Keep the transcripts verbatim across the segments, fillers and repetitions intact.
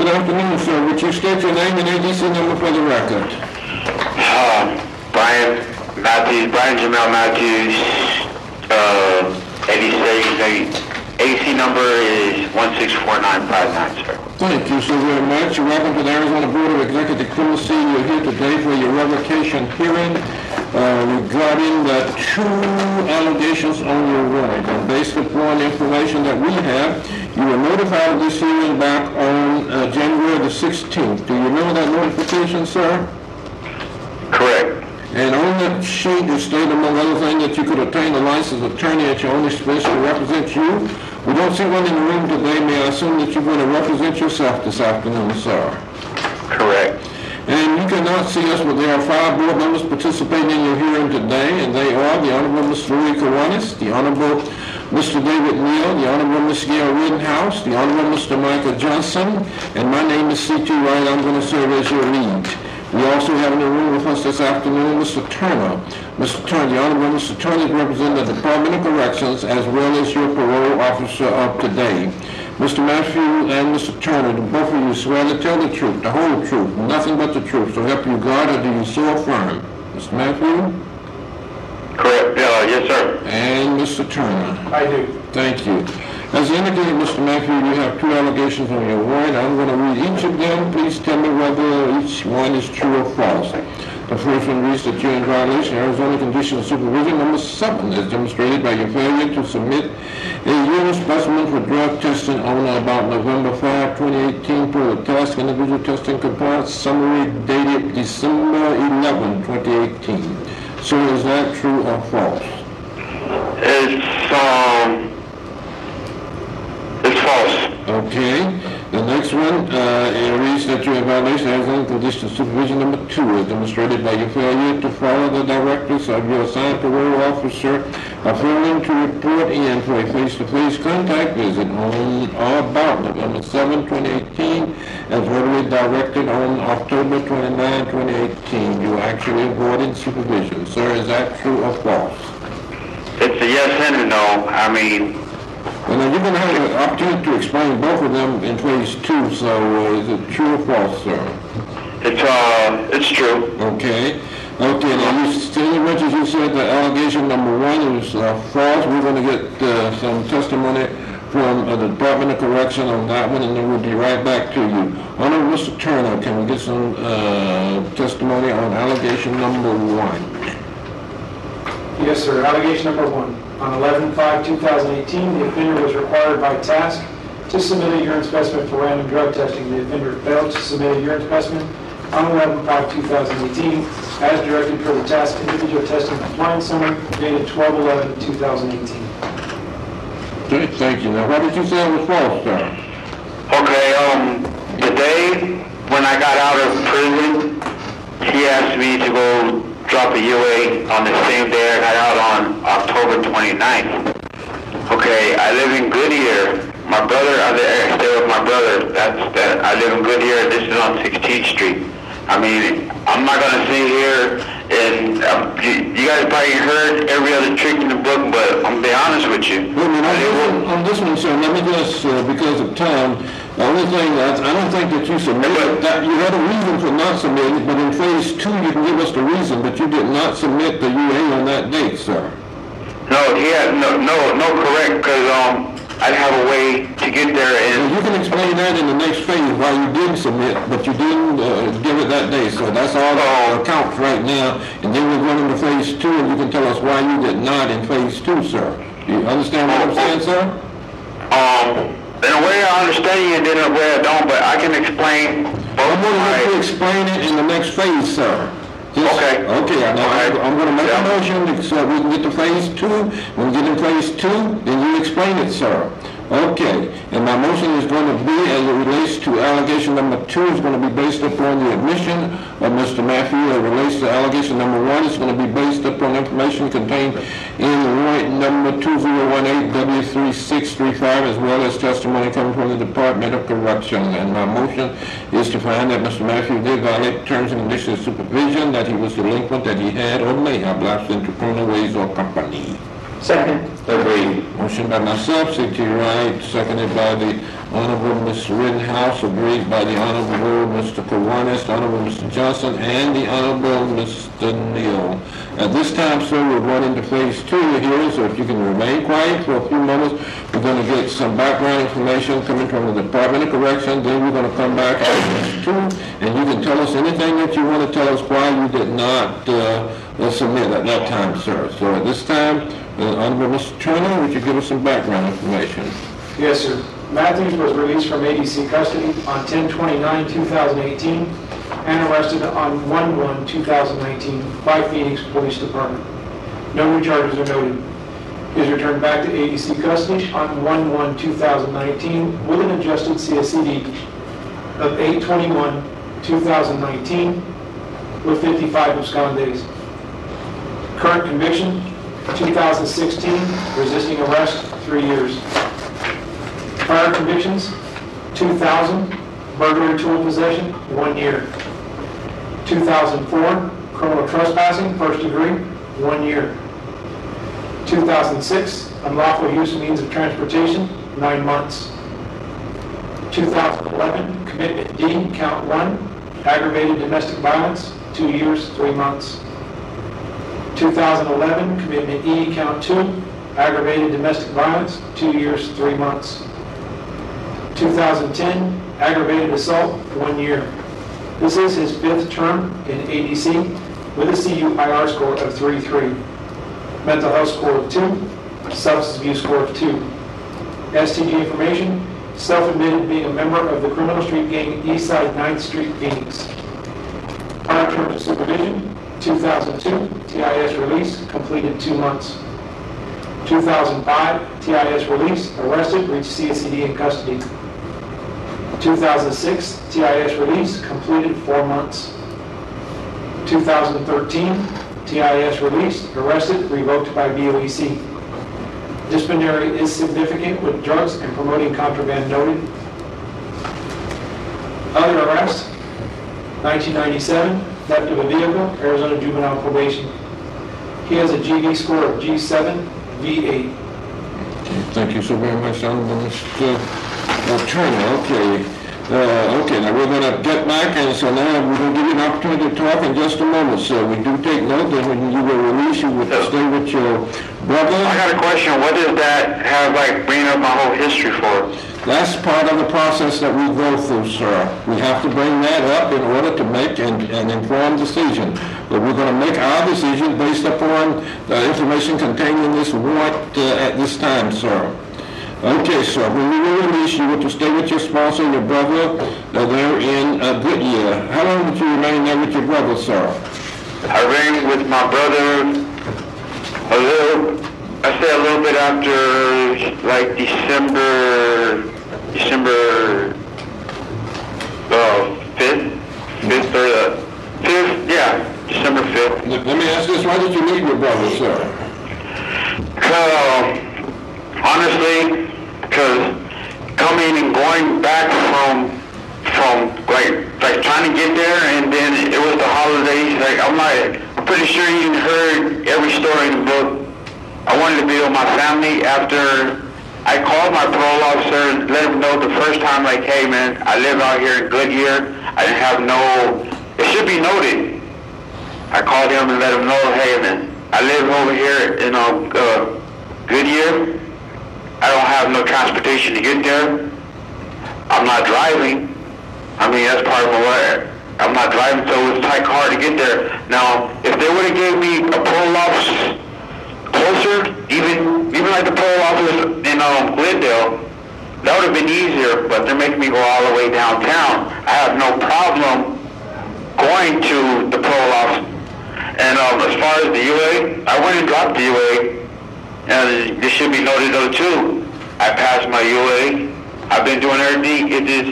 Good afternoon, sir. Would you state your name and A D C number for the record? Uh, Brian Matthews, Brian Jamel Matthews, uh, eighty-six, A C number is one six four nine five nine, sir. Thank you so very much. Welcome to the Arizona Board of Executive Committee. You're here today for your revocation hearing uh, regarding the two allegations on your warrant. And based upon information that we have, you were notified of this hearing back on uh, January the sixteenth. Do you remember that notification, sir? Correct. And on that sheet, you stated, among other things, that you could obtain a licensed attorney at your own expense to represent you. We don't see one in the room today. May I assume that you're going to represent yourself this afternoon, sir? Correct. And you cannot see us, but there are five board members participating in your hearing today, and they are the Honorable Mister Louis Kiwanis, the Honorable Mister David Neal, the Honorable Miss Gail Rittenhouse, the Honorable Mister Michael Johnson, and my name is C T Wright. I'm going to serve as your lead. We also have in the room with us this afternoon Mister Turner. Mister Turner, the Honorable Mister Turner is representing the Department of Corrections as well as your parole officer of today. Mister Matthew and Mister Turner, both of you swear to tell the truth, the whole truth, nothing but the truth, so help you God, or do you so affirm? Mister Matthew? Correct. Uh, yes, sir. And Mister Turner? I do. Thank you. As indicated, Mister Matthew, you have two allegations on your warrant. I'm going to read each of them. Please tell me whether each one is true or false. The first one reads that you're in violation of Arizona Condition of Supervision number seven, as demonstrated by your failure to submit a urine specimen for drug testing on or about November fifth, twenty eighteen, per the task individual testing compliance summary dated December eleventh, twenty eighteen. So is that true or false? It's, um, it's false. Okay. The next one, uh, it reads that you are in violation of Arizona Condition of Supervision number two, as demonstrated by your failure to follow the directives of your assigned parole officer, of failing to report in for a face-to-face contact visit on or about November seventh, twenty eighteen, as verbally directed on October twenty-ninth, twenty eighteen. You actually avoided supervision. Sir, is that true or false? It's a yes and a no. I mean, Well, now you're going to have an opportunity to explain both of them in phase two, so uh, is it true or false, sir? it's, uh, it's true. Okay. Okay, now you still, as you said, the allegation number one is uh, false. We're going to get uh, some testimony from uh, the Department of Correction on that one, and then we'll be right back to you. Honorable Mister Turner, can we get some uh, testimony on allegation number one? Yes, sir. Allegation number one. On eleven five two thousand eighteen, the offender was required by task to submit a urine specimen for random drug testing. The offender failed to submit a urine specimen on eleven five two thousand eighteen as directed per the task individual testing compliance summary dated twelve eleven two thousand eighteen. Okay, thank you. Now, why did you say it was false, sir? Okay, um, the day when I got out of prison, he asked me to go drop a U A on the same day I got out on October twenty-ninth. Okay, I live in Goodyear. My brother, I live- I stay with my brother. That's that. I live in Goodyear. This is on sixteenth Street. I mean, I'm not gonna sit here and um, you, you guys probably heard every other trick in the book, but I'm gonna be honest with you. Wait a minute, on this one, on this one, sir, let me just, uh, because of time, the only thing that, I don't think that you submitted, that you had a reason for not submitting, but in phase two, you can give us the reason, but you did not submit the U A on that date, sir. No, he had no, no, no, correct, because um, I have a way to get there, And and you can explain that in the next phase, why you didn't submit, but you didn't uh, give it that day, so that's all that counts right now, and then we're going into phase two, and you can tell us why you did not in phase two, sir. Do you understand what I'm saying, sir? um, in a way I understand you, and in a way I don't, but I can explain both I'm going to let you sides. explain it in the next phase, sir. Just- Okay. Okay, now, Okay. I'm going to make Yeah. a motion so we can get to phase two. When we get in phase two, then you explain it, sir. Okay, and my motion is going to be, as it relates to allegation number two, is going to be based upon the admission of Mister Matthew. As it relates to allegation number one, it's going to be based upon information contained in warrant number two zero one eight W three six three five, as well as testimony coming from the Department of Corrections. And my motion is to find that Mister Matthew did violate terms and conditions of supervision, that he was delinquent, that he had or may have lapsed into criminal ways or company. Second. Agreed. Motion by myself, stick to your right, seconded by the Honorable Mister Rittenhouse, agreed by the Honorable Mister Kiwanis, Honorable Mister Johnson, and the Honorable Mister Neal. At this time, sir, we're going into phase two here, so if you can remain quiet for a few moments, we're going to get some background information coming from the Department of Correction, then we're going to come back to phase two, and you can tell us anything that you want to tell us why you did not uh, submit at that time, sir. So at this time, uh, Honorable Mister Turner, would you give us some background information? Yes, sir. Matthews was released from A D C custody on ten twenty-nine two thousand eighteen and arrested on one one two thousand nineteen by Phoenix Police Department. No new charges are noted. He is returned back to A D C custody on one one two thousand nineteen with an adjusted C S C D of eight twenty-one two thousand nineteen with fifty-five abscond days. Current conviction, two thousand sixteen, resisting arrest, three years. Prior convictions, two thousand, burglary tool possession, one year. two thousand four, criminal trespassing, first degree, one year. two thousand six, unlawful use of means of transportation, nine months. two thousand eleven, commitment D, count one, aggravated domestic violence, two years, three months. two thousand eleven, commitment E, count two, aggravated domestic violence, two years, three months. two thousand ten, aggravated assault, one year. This is his fifth term in A D C with a C U I R score of three three, mental health score of two, substance abuse score of two. S T G information, self-admitted being a member of the criminal street gang Eastside ninth Street, Phoenix. Prior term of supervision, two thousand two, T I S release, completed two months. two thousand five, T I S release, arrested, reached C S C D in custody. two thousand six, T I S release, completed four months. two thousand thirteen, T I S release, arrested, revoked by B O E C. Disciplinary is significant with drugs and promoting contraband noted. Other arrest, nineteen ninety-seven, theft of a vehicle, Arizona juvenile probation. He has a G V score of G seven, V eight. Okay, thank you so very much, Honorable Mister Uh, Turner. Okay, uh, okay. Now we're going to get back, and so now we're going to give you an opportunity to talk in just a moment. So we do take note that when you were released, you would stay with your brother. I got a question. What does that have, like, bringing up my whole history for? That's part of the process that we go through, sir. We have to bring that up in order to make an, an informed decision. But we're going to make our decision based upon the information contained in this warrant uh, at this time, sir. Okay, sir. When you were released, you were to stay with your sponsor and your brother uh, there in uh, Goodyear. How long did you remain there with your brother, sir? I remained with my brother a little, I say a little bit after, like, December, December uh, fifth, fifth or the fifth, yeah, December fifth. Let me ask this, why did you leave your brother, sir? Uh, honestly, because coming and going back from, from like, like trying to get there, and then it was the holidays, like, I'm like, I'm pretty sure you heard every story in the book. I wanted to be with my family after I called my parole officer and let him know the first time, like, hey, man, I live out here in Goodyear. I didn't have no, it should be noted. I called him and let him know, hey, man, I live over here in uh, uh, Goodyear. I don't have no transportation to get there. I'm not driving. I mean, that's part of my work. I'm not driving, so it's like hard to get there. Now, if they would have gave me a parole office closer, even even like the parole office in um, Glendale, that would have been easier, but they're making me go all the way downtown. I have no problem going to the parole office. And um, as far as the U A, I went and dropped the U A, and this should be noted though too. I passed my U A. I've been doing everything. It is,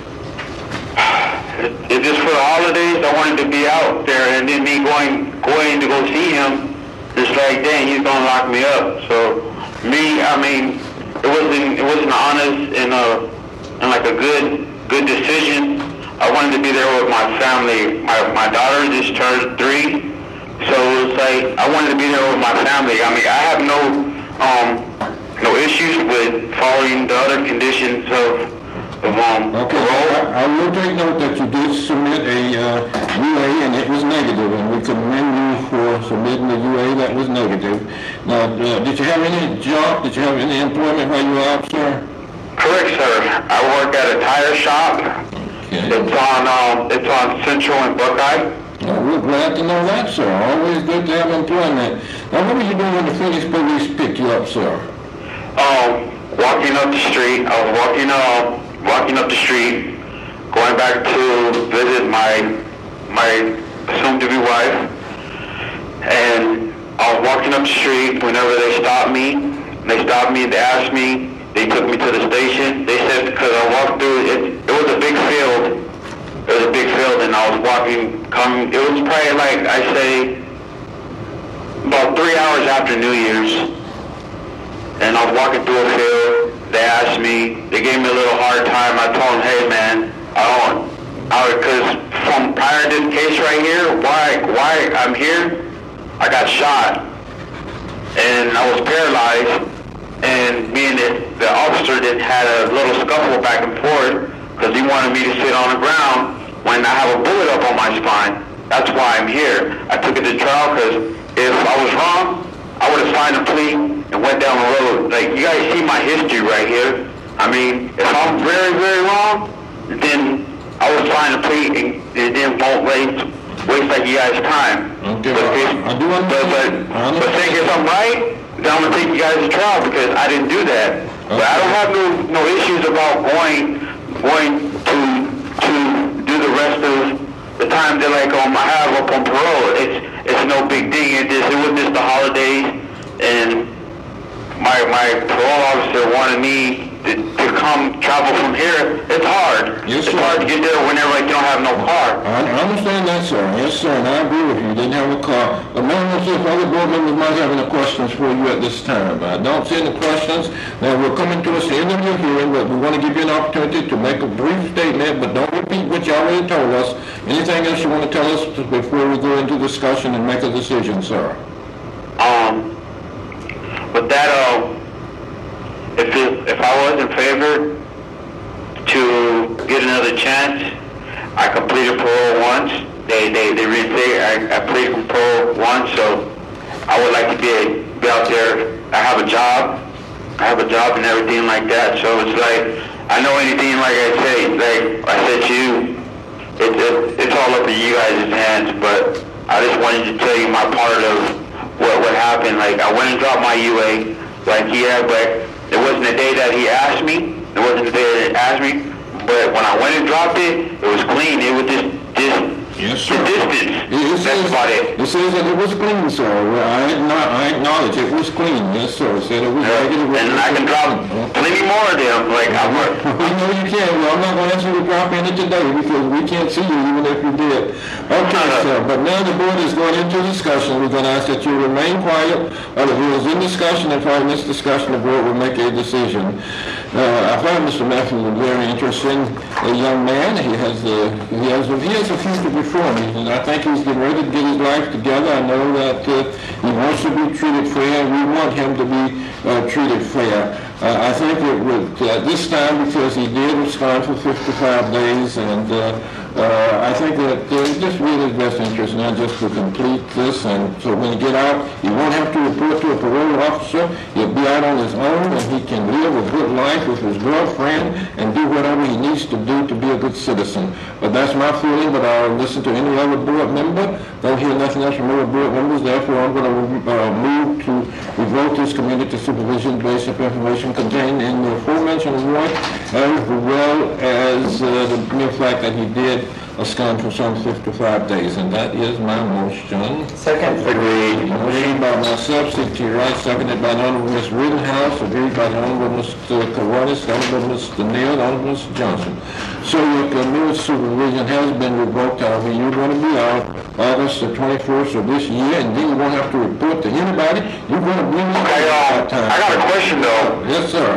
it just for the holidays, I wanted to be out there, and then me going going to go see him, it's like, dang, he's gonna lock me up. So me, I mean, it wasn't it wasn't honest and uh and like a good good decision. I wanted to be there with my family. My my daughter just turned three, so it's like I wanted to be there with my family. I mean, I have no um, no issues with following the other conditions of, of, um, Okay, parole. I, I will take note that you did submit a, uh, U A and it was negative, and we commend you for submitting the U A that was negative. Now, uh, did you have any job, did you have any employment while you were out, sir? Correct, sir. I work at a tire shop. Okay. It's on, um, it's on Central and Buckeye. Well, we're glad to know that, sir. Always good to have employment. Now, what were you doing when the Phoenix police picked you up, sir? Um, walking up the street. I was walking, uh, walking up the street, going back to visit my, my soon-to-be wife. And I was walking up the street whenever they stopped me. They stopped me, they asked me, they took me to the station. They said, because I walked through, it, it was a big field. It was a big field, and I was walking, coming, it was probably like, I say, about three hours after New Year's. And I was walking through a field. They asked me, they gave me a little hard time. I told them, hey man, I don't, I because from prior to this case right here, why, why I'm here, I got shot. And I was paralyzed. And me and the, the officer did had a little scuffle back and forth because he wanted me to sit on the ground when I have a bullet up on my spine. That's why I'm here. I took it to trial because if I was wrong, I would have signed a plea and went down the road. Like, you guys see my history right here. I mean, if I'm very, very wrong, then I would sign a plea and it then won't waste, waste like you guys' time. Okay, but, well, if, I do but, but, understand. but think if I'm right, then I'm going to take you guys to trial because I didn't do that. But I don't have no, no issues about going, going to, to do the rest of the time that like um, I have up on parole. It's, it's no big thing. It just, it was just the holidays, and my, my parole officer wanted me to, to come travel from here. It's hard. Yes, it's sir. hard to get there whenever I don't have no car. I I understand that, sir. Yes, sir, and I agree with you. You didn't have a car. But now, let's see if other board members might have any questions for you at this time. I don't see any questions. Now, we're coming towards the end of your hearing, but we want to give you an opportunity to make a brief statement, but don't repeat what you already told us. Anything else you want to tell us before we go into discussion and make a decision, sir? Um, with that, uh, if it, if I was in favor to get another chance, I completed parole once. They they they reinstate. I, I pleaded for parole once, so I would like to be be out there. I have a job. I have a job and everything like that. So it's like I know anything. Like I say, like I said to you, it, it it's all up in you guys' hands. But I just wanted to tell you my part of what what happened. Like I went and dropped my U A, like he had, but it wasn't the day that he asked me. It wasn't the day that he asked me. But when I went and dropped it, it was clean. It was just just Yes, the sir. distance. It, it That's says, about it. It says that it was clean, sir. Well, I, not, I acknowledge it was clean. Yes, sir. It said it was Yeah. regular. And I can drop plenty more of them. Like I work. We know you can. Well, I'm not going to ask you to drop any today because we can't see you even if you did. Okay, Uh-huh. sir. But now the board is going into discussion. We're going to ask that you remain quiet. Uh, the board is in discussion, and following this discussion, the board will make a decision. Uh, I find Mister Matthews a very interesting uh, young man. He has uh, he has he has a future before him, and I think he's getting ready to get his life together. I know that uh, he wants to be treated fair, and we want him to be uh, treated fair. Uh, I think it would, uh, this time, because he did respond for fifty-five days, and uh, uh, I think that uh, it's just really his best interest not just to complete this, and so when he get out, he won't have to report to a parole officer. He'll be out on his own, and he can live a good life with his girlfriend and do whatever he needs to do to be a good citizen. But that's my feeling, but I'll listen to any other board member. Don't hear nothing else from other board members, therefore I'm going to uh, move to revoke this community supervision based on information contained in the aforementioned warrant, as well as uh, the mere fact that he did abscond for some fifty-five days, and that is my motion. Second. Agreed. Motion by myself, six to your right, seconded by the Honorable Miz Rittenhouse, agreed by the Honorable Mister Karwanis, the Honorable Mister Neal, the Honorable Mister Johnson. So your community supervision has been revoked. However, you're going to be out August the twenty-first of this year, and then you won't have to report to anybody. You're going to bring it Okay, at um, that time. I got a question though. Yes, sir.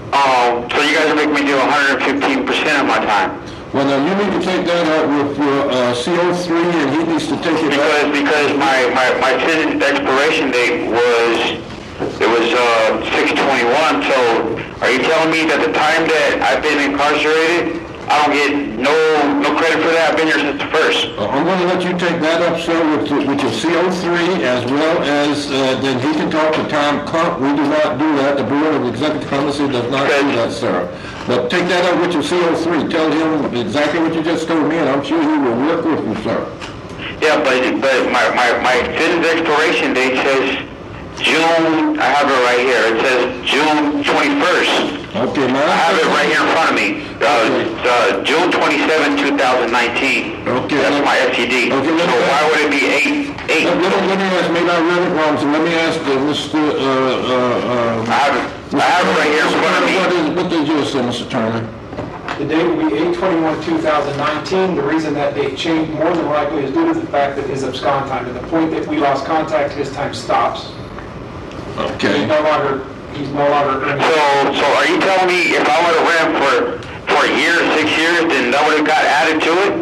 Um, so you guys make me do one hundred fifteen percent of my time. Well, now, you need to take that out with your uh, C O three, and he needs to take it Because out. because my, my, my sentence expiration date was it was, uh, six twenty-one, so are you telling me that the time that I've been incarcerated, I don't get no, no credit for that? I've been here since the first. Uh, I'm going to let you take that up, sir, with, with your C O three, as well as, uh, then he can talk to Tom Crump. We do not do that. The Board of Executive Clemency does not do that, sir. But take that up with your C O three. Tell him exactly what you just told me, and I'm sure he will work with you, sir. Yeah, but, but my, my, my sentence expiration date says June, I have it right here, it says June twenty-first. Okay, man. I have it right here in front of me. Uh, Okay. uh, June twenty-seventh, two thousand nineteen. Okay, That's let- my S E D. Okay, let So me- why would it be eight, eight? Let let me, let me ask, maybe I read it wrong, so let me ask uh, Mister Uh, uh, I have it, I have it right here in front of me. What is, what did yours say, Mister Turner? The date will be eight twenty-one two thousand nineteen. The reason that date changed more than likely is due to the fact that his abscond time, to the point that we lost contact, his time stops. He's Okay. no longer, he's no longer earning. So, so are you telling me if I would have ran for, for a year, six years, then that would have got added to it?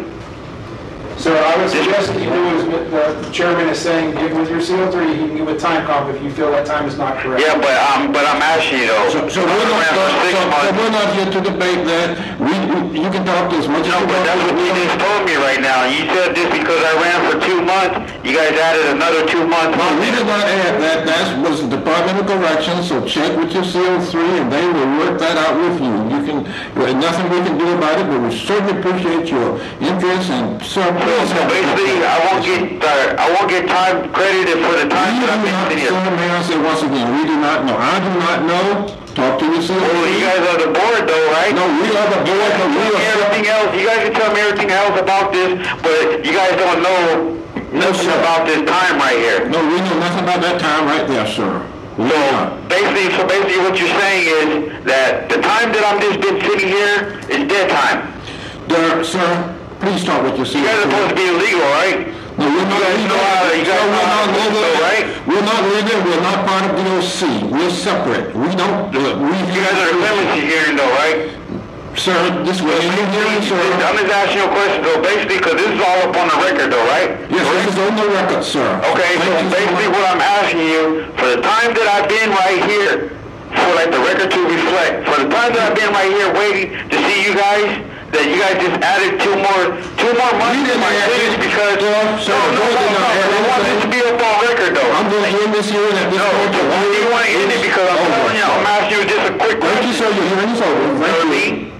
So I would suggest that you do as the the chairman is saying, give with your C O three, he can give a time comp if you feel that time is not correct. Yeah, but, um, but I'm asking you though. So, so I we're not, ran for six so, so months. we're not here to debate that. We, we, you can talk to as much as No, you but want. that's what you just told me right now. You said this because I ran for two months, you guys added another two months No, on we did there. not add that. That was the Department of Corrections, so check with your C O three and they will work that out with you. You can, there's nothing we can do about it, but we certainly appreciate your interest and so please. So basically, I won't get, uh, I won't get time credited for the time We do that I've been not, sitting sir, here. may I say once again, we do not know. I do not know. Talk to your C O three. Well, you guys are the board though, right? No, we are the board, but we Tell me are. everything else, you guys can tell me everything else about this, but you guys don't know nothing sir. about this time right here. No, we know nothing about that time right there, sir. We do So not. basically, so basically what you're saying is that the time that I'm just been sitting here is dead time. There, sir, please talk with your C O You guys are supposed to three. be illegal, right? No, we're not You guys legal. know how- you guys Sir, know we're how not to legal. go, right? We're not legal, we're not part of the O C. We're separate. We don't, uh, we. You guys are the clemency hearing though, right? Sir, this way, you hearing, sir? I'm just asking you a question though, basically, because this is all up on the record though, right? Yes, this is on the record, sir. Okay, so Thank you basically much. what I'm asking you, for the time that I've been right here, for like the record to reflect, for the time that I've been right here waiting to see you guys, that you guys just added two more, two more months We to didn't my add sentence it. because, Sir, no, sir, no, the no, board did no, not add I want this anything. to be up on record though. I'm going to end this hearing at this No, point. why do you want to end it? Because I'm Over. telling you, I'm asking you just a quick Thank you, question. sir, your hearing is over. You know Thank what I you. mean?